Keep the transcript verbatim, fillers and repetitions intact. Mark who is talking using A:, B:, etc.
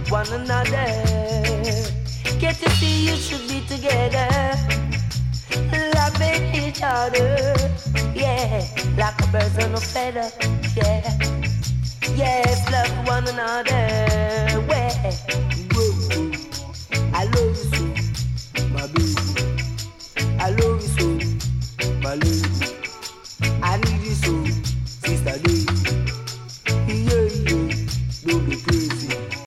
A: one another. Can't you see you should be together, loving each other? Yeah, like a bird on a feather. Yeah, yes, love one another. Well, whoa, I love you so, my baby. I love you so, my lady.